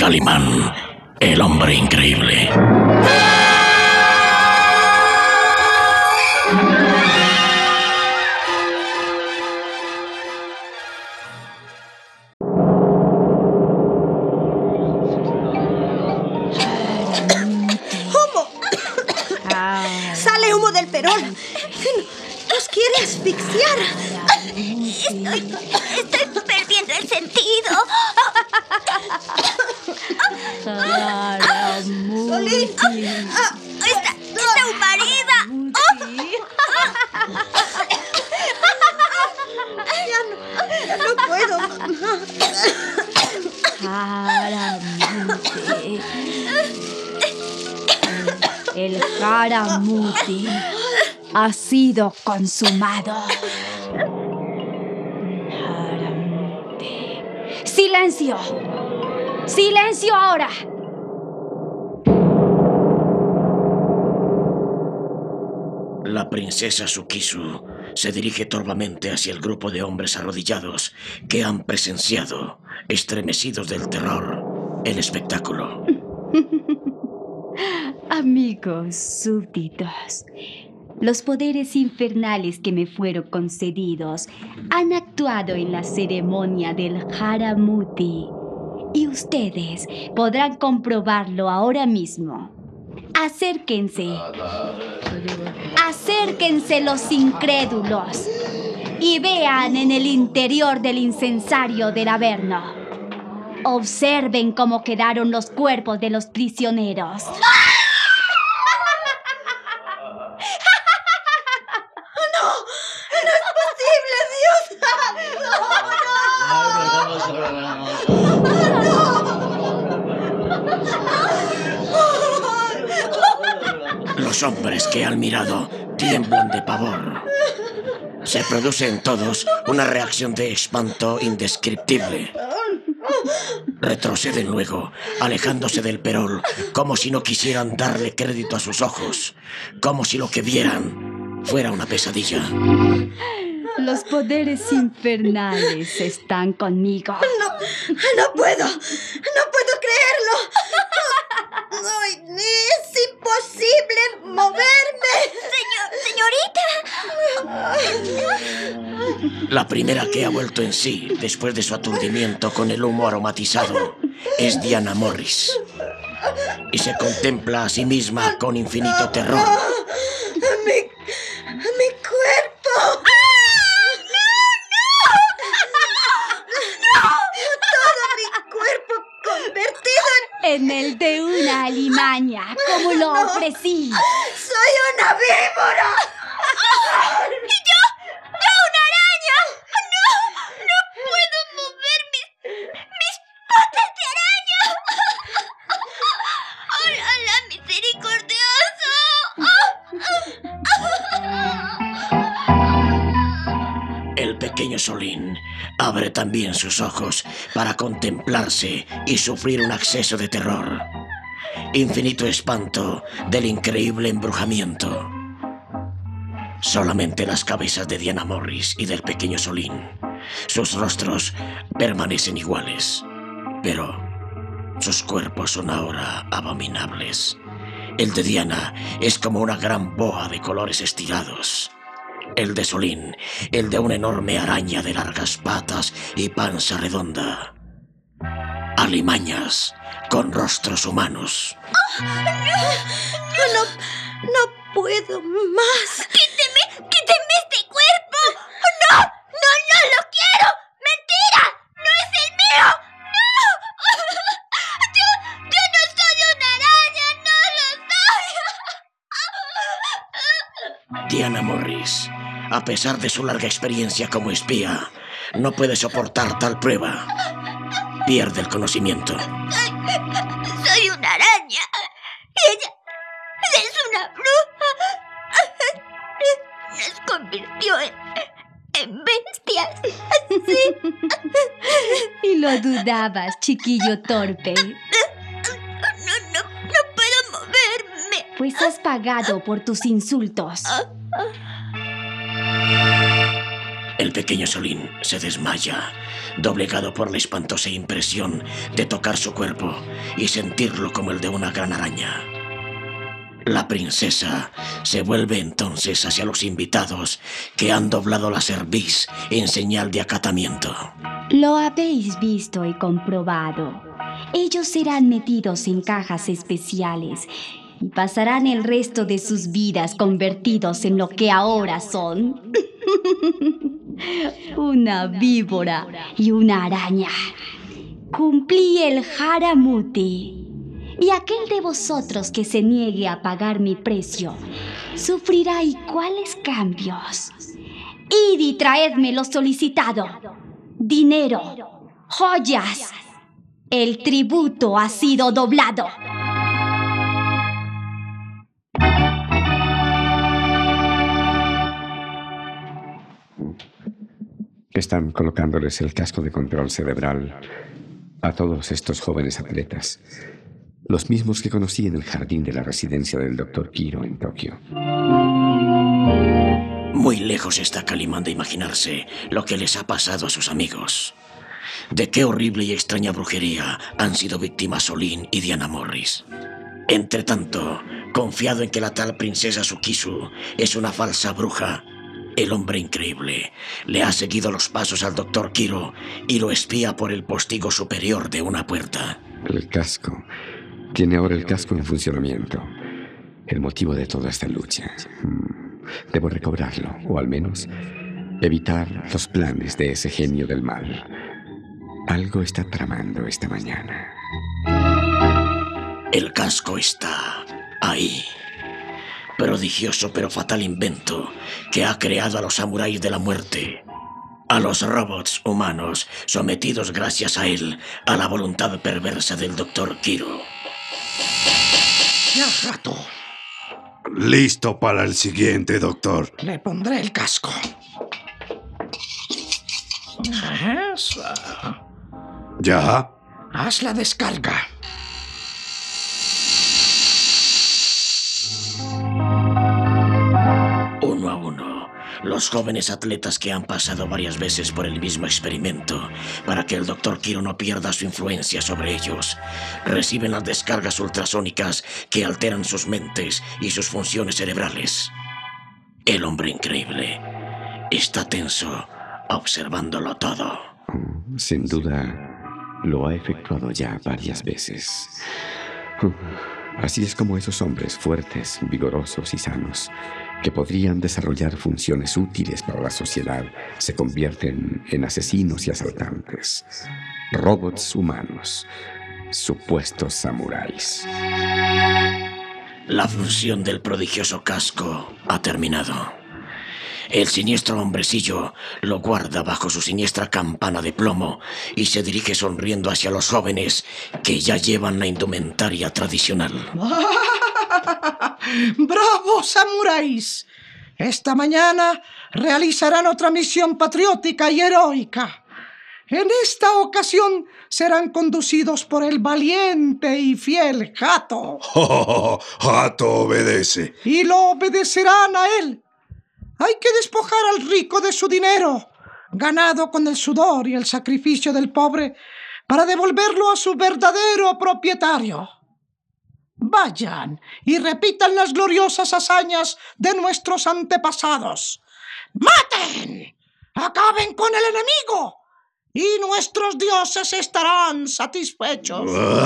Calimán, el hombre increíble. ¡Sale humo del perol! ¡Nos quiere asfixiar! Estoy perdiendo el sentido. ¡Solín! ¡Está humareda! Ya no puedo. El Jaramuti ha sido consumado. Jaramuti. ¡Silencio! ¡Silencio ahora! La princesa Sukisu se dirige torvamente hacia el grupo de hombres arrodillados que han presenciado, estremecidos del terror, el espectáculo. Amigos súbditos, los poderes infernales que me fueron concedidos han actuado en la ceremonia del Jaramuti y ustedes podrán comprobarlo ahora mismo. Acérquense. Acérquense los incrédulos y vean en el interior del incensario del Averno. Observen cómo quedaron los cuerpos de los prisioneros. Los hombres que han mirado tiemblan de pavor. Se produce en todos una reacción de espanto indescriptible. Retroceden luego, alejándose del perol, como si no quisieran darle crédito a sus ojos, como si lo que vieran fuera una pesadilla. Los poderes infernales están conmigo. No puedo creerlo. Ay, es imposible moverme. Señorita. La primera que ha vuelto en sí después de su aturdimiento con el humo aromatizado es Diana Morris. Y se contempla a sí misma con infinito terror. ¡Mi cuerpo! Todo mi cuerpo convertido En el de una alimaña, como lo ofrecí. ¡Soy una víbora! ¡Y yo una araña! ¡No puedo mover mis patas de araña! ¡Hola, misericordioso! El pequeño Solín abre también sus ojos para contemplarse y sufrir un acceso de terror. Infinito espanto del increíble embrujamiento. Solamente las cabezas de Diana Morris y del pequeño Solín, sus rostros permanecen iguales, pero sus cuerpos son ahora abominables. El de Diana es como una gran boa de colores estirados. El de Solín, el de una enorme araña de largas patas y panza redonda. Alimañas con rostros humanos. No puedo más. ¡Quíteme este cuerpo! ¡No lo quiero! ¡Mentira! ¡No es el mío! ¡No! Yo no soy una araña, no lo soy. Diana Morris, a pesar de su larga experiencia como espía, no puede soportar tal prueba. Pierde el conocimiento. Soy una araña. Y ella es una bruja. Nos convirtió en bestias. Sí. Y lo dudabas, chiquillo torpe. No puedo moverme. Pues has pagado por tus insultos. El pequeño Solín se desmaya, doblegado por la espantosa impresión de tocar su cuerpo y sentirlo como el de una gran araña. La princesa se vuelve entonces hacia los invitados que han doblado la cerviz en señal de acatamiento. Lo habéis visto y comprobado. Ellos serán metidos en cajas especiales y pasarán el resto de sus vidas convertidos en lo que ahora son. Una víbora y una araña. Cumplí el Jaramuti. Y aquel de vosotros que se niegue a pagar mi precio sufrirá iguales cambios. Id y traedme lo solicitado. Dinero, joyas. El tributo ha sido doblado. Están colocándoles el casco de control cerebral a todos estos jóvenes atletas, los mismos que conocí en el jardín de la residencia del Dr. Kiro en Tokio. Muy lejos está Calimán de imaginarse lo que les ha pasado a sus amigos. De qué horrible y extraña brujería han sido víctimas Solín y Diana Morris. Entretanto, confiado en que la tal princesa Sukisu es una falsa bruja, el hombre increíble le ha seguido los pasos al Dr. Kiro y lo espía por el postigo superior de una puerta. El casco. Tiene ahora el casco en funcionamiento. El motivo de toda esta lucha. Debo recobrarlo, o al menos evitar los planes de ese genio del mal. Algo está tramando esta mañana. El casco está ahí. Prodigioso pero fatal invento que ha creado a los samuráis de la muerte. A los robots humanos sometidos gracias a él a la voluntad perversa del Dr. Kiro. Ya, gato. Listo para el siguiente, doctor. Le pondré el casco. Eso. ¿Ya? Haz la descarga. Uno a uno, los jóvenes atletas que han pasado varias veces por el mismo experimento para que el Dr. Kiro no pierda su influencia sobre ellos, reciben las descargas ultrasónicas que alteran sus mentes y sus funciones cerebrales. El hombre increíble está tenso, observándolo todo. Sin duda, lo ha efectuado ya varias veces. Así es como esos hombres fuertes, vigorosos y sanos, que podrían desarrollar funciones útiles para la sociedad, se convierten en asesinos y asaltantes. Robots humanos, supuestos samuráis. La función del prodigioso casco ha terminado. El siniestro hombrecillo lo guarda bajo su siniestra campana de plomo y se dirige sonriendo hacia los jóvenes que ya llevan la indumentaria tradicional. ¡Bravo, samuráis! Esta mañana realizarán otra misión patriótica y heroica. En esta ocasión serán conducidos por el valiente y fiel Hato. Hato obedece. Y lo obedecerán a él. Hay que despojar al rico de su dinero, ganado con el sudor y el sacrificio del pobre, para devolverlo a su verdadero propietario. Vayan y repitan las gloriosas hazañas de nuestros antepasados. ¡Maten! ¡Acaben con el enemigo! Y nuestros dioses estarán satisfechos.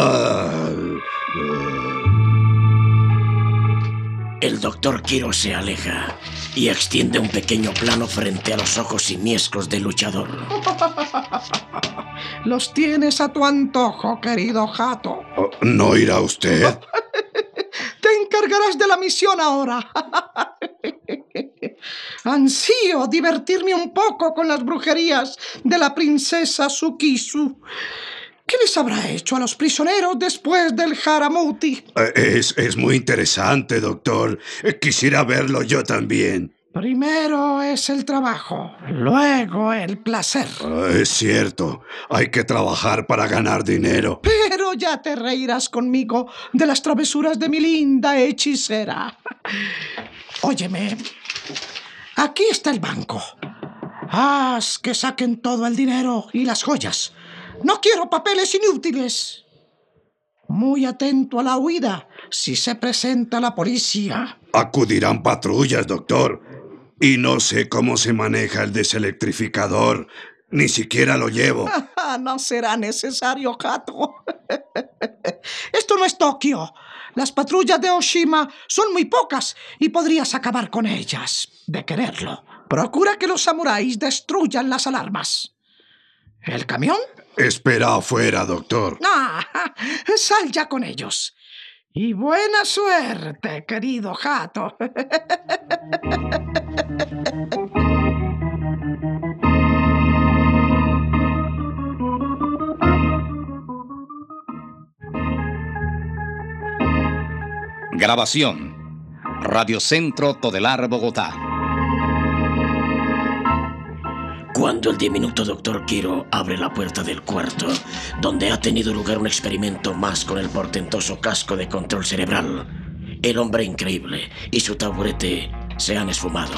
El Dr. Kiro se aleja y extiende un pequeño plano frente a los ojos simiescos del luchador. Los tienes a tu antojo, querido Hato. ¿No irá usted? Te encargarás de la misión ahora. Ansío divertirme un poco con las brujerías de la princesa Sukisu. ¿Qué les habrá hecho a los prisioneros después del Jaramuti? Es muy interesante, doctor. Quisiera verlo yo también. Primero es el trabajo, luego el placer. Es cierto, hay que trabajar para ganar dinero. Pero ya te reirás conmigo de las travesuras de mi linda hechicera. Óyeme, aquí está el banco. Haz que saquen todo el dinero y las joyas. No quiero papeles inútiles. Muy atento a la huida si se presenta la policía. Acudirán patrullas, doctor. Y no sé cómo se maneja el deselectrificador. Ni siquiera lo llevo. No será necesario, Hato. Esto no es Tokio. Las patrullas de Oshima son muy pocas y podrías acabar con ellas, de quererlo. Procura que los samuráis destruyan las alarmas. ¿El camión? Espera afuera, doctor. Sal ya con ellos. Y buena suerte, querido Hato. Grabación. Radiocentro Todelar, Bogotá. Cuando el diminuto Dr. Quiro abre la puerta del cuarto, donde ha tenido lugar un experimento más con el portentoso casco de control cerebral, el hombre increíble y su taburete se han esfumado.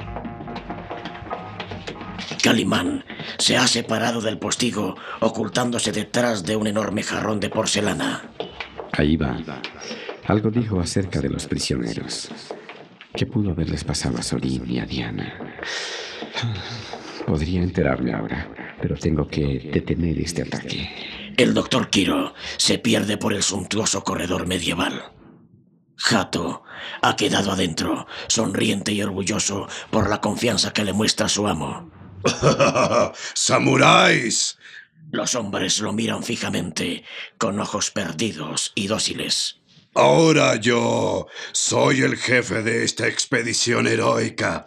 Calimán se ha separado del postigo, ocultándose detrás de un enorme jarrón de porcelana. Ahí va. Algo dijo acerca de los prisioneros. ¿Qué pudo haberles pasado a Solín y a Diana? Podría enterarme ahora, pero tengo que detener este ataque. El Dr. Quiro se pierde por el suntuoso corredor medieval. Hato ha quedado adentro, sonriente y orgulloso por la confianza que le muestra su amo. ¡Samuráis! Los hombres lo miran fijamente, con ojos perdidos y dóciles. Ahora yo soy el jefe de esta expedición heroica.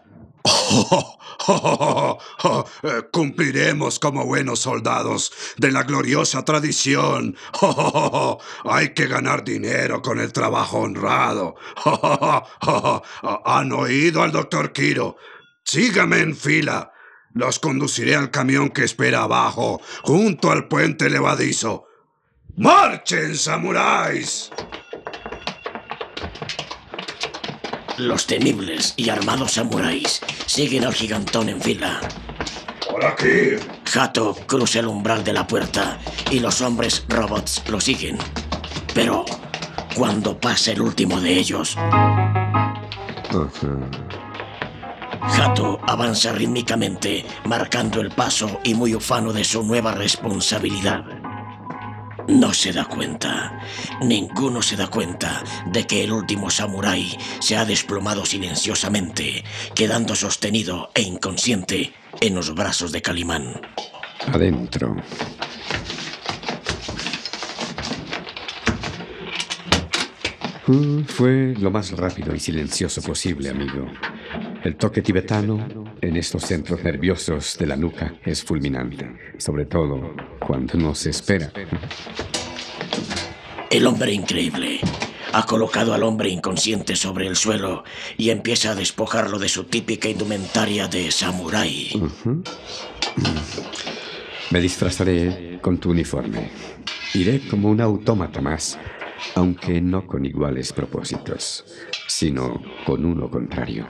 Cumpliremos como buenos soldados de la gloriosa tradición. Hay que ganar dinero con el trabajo honrado. ¿Han oído al Dr. Quiro? Sígame en fila. Los conduciré al camión que espera abajo, junto al puente levadizo. ¡Marchen, samuráis! Los temibles y armados samuráis siguen al gigantón en fila. ¡Por aquí! Hato cruza el umbral de la puerta y los hombres robots lo siguen. Pero cuando pasa el último de ellos, Hato avanza rítmicamente, marcando el paso y muy ufano de su nueva responsabilidad. No se da cuenta, ninguno se da cuenta de que el último samurái se ha desplomado silenciosamente, quedando sostenido e inconsciente en los brazos de Calimán. Adentro. Fue lo más rápido y silencioso posible, amigo. El toque tibetano en estos centros nerviosos de la nuca es fulminante, sobre todo cuando no se espera. El hombre increíble ha colocado al hombre inconsciente sobre el suelo y empieza a despojarlo de su típica indumentaria de samurái. Me disfrazaré con tu uniforme. Iré como un autómata más, aunque no con iguales propósitos, sino con uno contrario.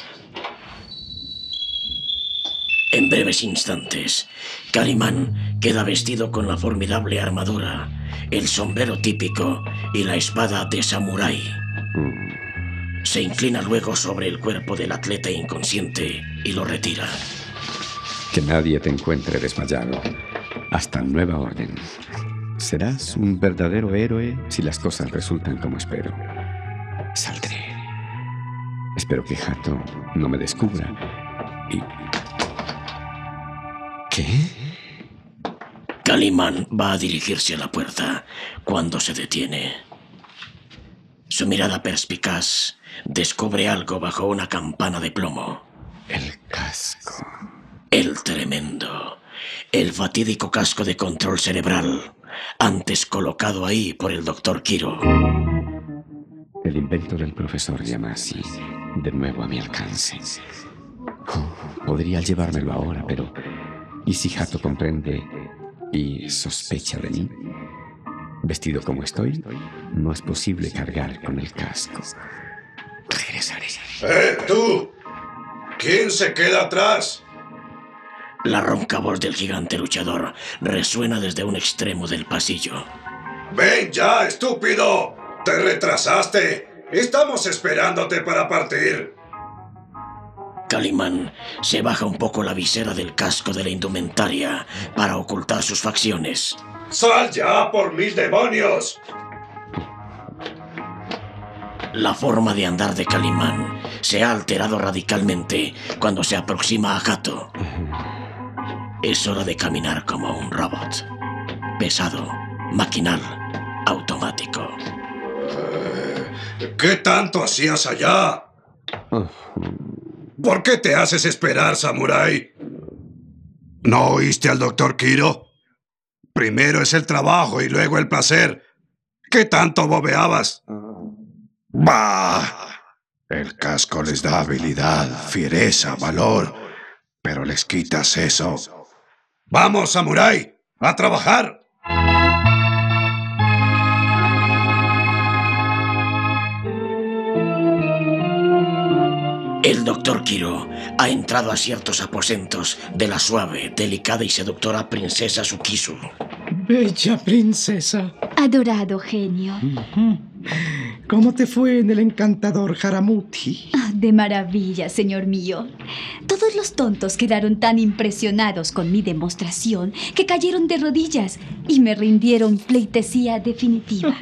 En breves instantes, Calimán queda vestido con la formidable armadura, el sombrero típico y la espada de samurái. Se inclina luego sobre el cuerpo del atleta inconsciente y lo retira. Que nadie te encuentre desmayado. Hasta nueva orden. Serás un verdadero héroe si las cosas resultan como espero. Saldré. Espero que Hato no me descubra. Y... ¿Qué? Calimán va a dirigirse a la puerta cuando se detiene. Su mirada perspicaz descubre algo bajo una campana de plomo. El casco. El tremendo, el fatídico casco de control cerebral, antes colocado ahí por el Dr. Quiro. El invento del profesor Yamasi, de nuevo a mi alcance. Podría llevármelo ahora, pero... ¿y si Hato comprende y sospecha de mí? Vestido como estoy, no es posible cargar con el casco. Regresaré. ¡Tú! ¿Quién se queda atrás? La ronca voz del gigante luchador resuena desde un extremo del pasillo. ¡Ven ya, estúpido! ¡Te retrasaste! ¡Estamos esperándote para partir! Calimán se baja un poco la visera del casco de la indumentaria para ocultar sus facciones. ¡Sal ya, por mis demonios! La forma de andar de Calimán se ha alterado radicalmente cuando se aproxima a Hato. Es hora de caminar como un robot. Pesado, maquinal, automático. ¿Qué tanto hacías allá? ¿Por qué te haces esperar, samurái? ¿No oíste al doctor Kiro? Primero es el trabajo y luego el placer. ¿Qué tanto bobeabas? ¡Bah! El casco les da habilidad, fiereza, valor, pero les quitas eso. ¡Vamos, samurái! ¡A trabajar! El doctor Kiro ha entrado a ciertos aposentos de la suave, delicada y seductora princesa Sukisu. Bella princesa. Adorado genio. ¿Cómo te fue en el encantador Haramuti? De maravilla, señor mío. Todos los tontos quedaron tan impresionados con mi demostración que cayeron de rodillas y me rindieron pleitesía definitiva.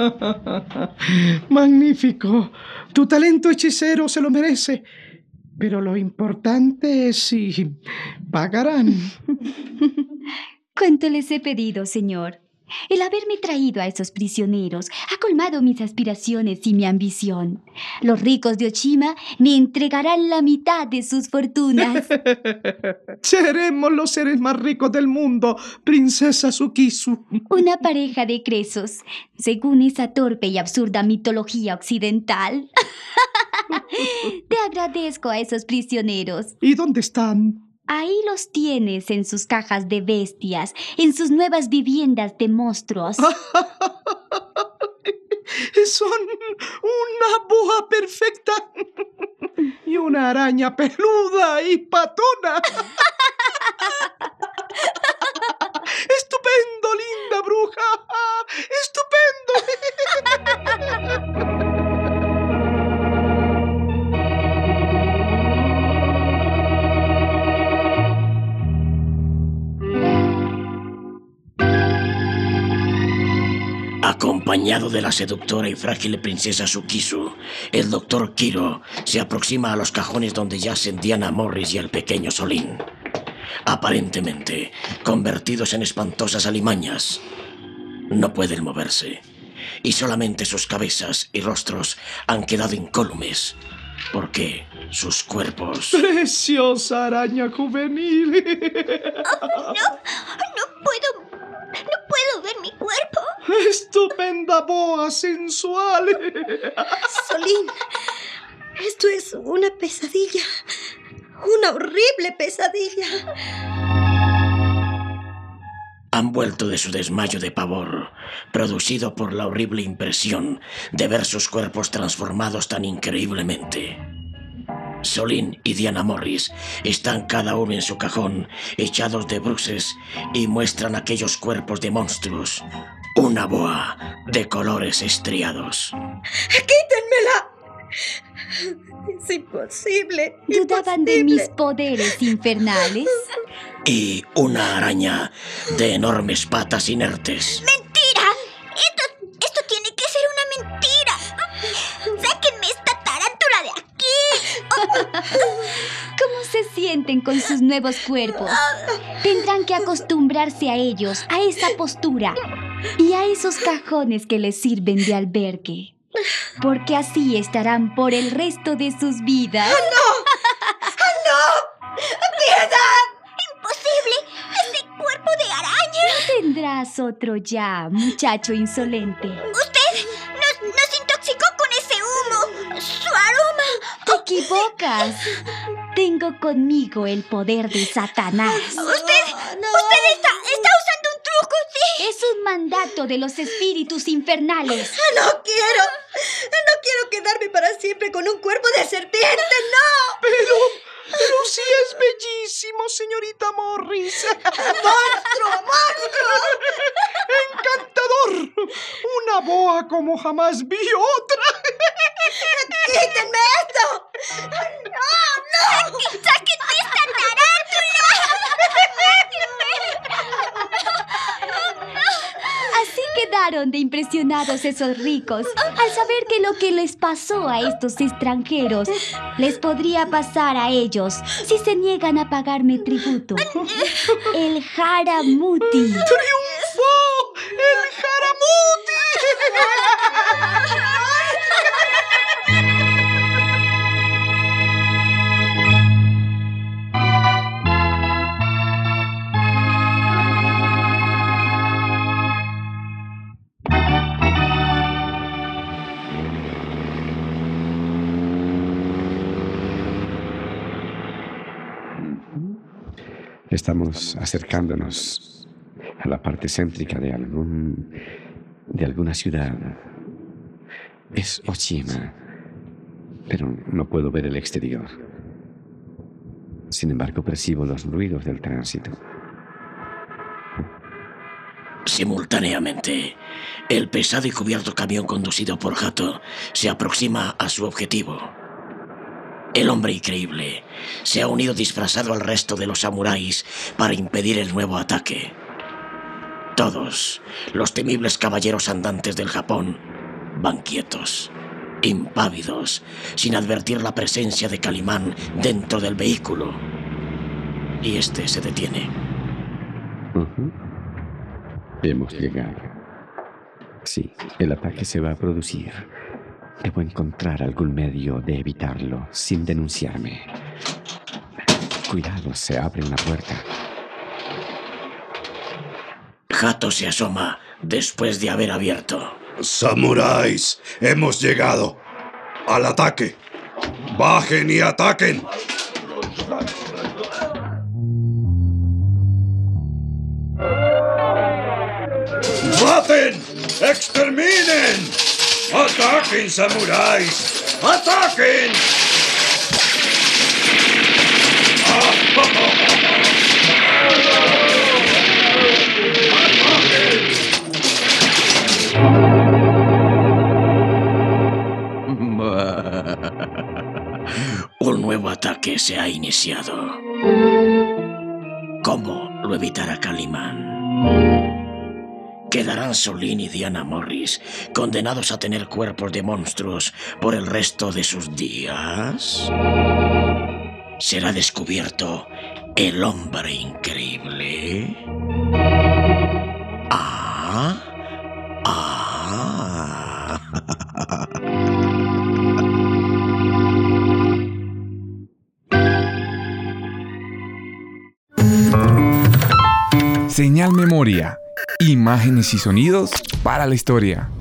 Magnífico. Tu talento hechicero se lo merece. Pero lo importante es si pagarán. ¿Cuánto les he pedido, señor? El haberme traído a esos prisioneros ha colmado mis aspiraciones y mi ambición. Los ricos de Oshima me entregarán la mitad de sus fortunas. Seremos los seres más ricos del mundo, princesa Sukisu. Una pareja de cresos, según esa torpe y absurda mitología occidental. Te agradezco a esos prisioneros. ¿Y dónde están? Ahí los tienes en sus cajas de bestias, en sus nuevas viviendas de monstruos. Son una boa perfecta y una araña peluda y patona. ¡Estupendo, linda bruja! ¡Estupendo! Acompañado de la seductora y frágil princesa Sukisu, el doctor Kiro se aproxima a los cajones donde yacen Diana Morris y el pequeño Solín, aparentemente convertidos en espantosas alimañas. No pueden moverse, y solamente sus cabezas y rostros han quedado incólumes, porque sus cuerpos... ¡Preciosa araña juvenil! No puedo ver mi cuerpo. ¡Estupenda boa sensual! Solín, esto es una pesadilla. Una horrible pesadilla. Han vuelto de su desmayo de pavor, producido por la horrible impresión de ver sus cuerpos transformados tan increíblemente. Solín y Diana Morris están cada uno en su cajón, echados de bruces, y muestran aquellos cuerpos de monstruos. Una boa de colores estriados. ¡Quítenmela! Es imposible. ¿Dudaban de mis poderes infernales? Y una araña de enormes patas inertes. ¡Mentira! Esto tiene que ser una mentira. ¡Sáquenme esta tarántula de aquí! ¿Cómo se sienten con sus nuevos cuerpos? Tendrán que acostumbrarse a ellos, a esa postura y a esos cajones que les sirven de albergue. Porque así estarán por el resto de sus vidas. ¡No! ¡Piedad! ¡Imposible! ¡Este cuerpo de araña! Tendrás otro ya, muchacho insolente. ¡Usted nos intoxicó con ese humo! ¡Su aroma! Te equivocas. Tengo conmigo el poder de Satanás. ¡Usted está usando un truco, sí! Es un mandato de los espíritus infernales. No quiero quedarme para siempre con un cuerpo de serpiente, no. Pero sí es bellísimo, señorita Morris. ¡Monstruo! ¡Encantador! Una boa como jamás vi otra. ¡Quítenme esto! ¡No! ¡Sáquenme esta Así quedaron de impresionados esos ricos al saber que lo que les pasó a estos extranjeros les podría pasar a ellos si se niegan a pagarme tributo. El Jaramuti. ¡Triunfó el Jaramuti! Estamos acercándonos a la parte céntrica de alguna ciudad. Es Oshima, pero no puedo ver el exterior. Sin embargo, percibo los ruidos del tránsito. Simultáneamente, el pesado y cubierto camión conducido por Hato se aproxima a su objetivo. El hombre increíble se ha unido disfrazado al resto de los samuráis para impedir el nuevo ataque. Todos los temibles caballeros andantes del Japón van quietos, impávidos, sin advertir la presencia de Calimán dentro del vehículo. Y este se detiene. Hemos llegado. Sí, el ataque se va a producir. Debo encontrar algún medio de evitarlo sin denunciarme. Cuidado, se abre una puerta. Hato se asoma después de haber abierto. ¡Samuráis! ¡Hemos llegado! ¡Al ataque! ¡Bajen y ataquen! ¡Maten! ¡Exterminen! ¡Ataquen, samuráis! ¡Ataquen! Un nuevo ataque se ha iniciado. ¿Cómo lo evitará Calimán? ¿Quedarán Solín y Diana Morris condenados a tener cuerpos de monstruos por el resto de sus días? ¿Será descubierto el hombre increíble? Señal Memoria. Imágenes y sonidos para la historia.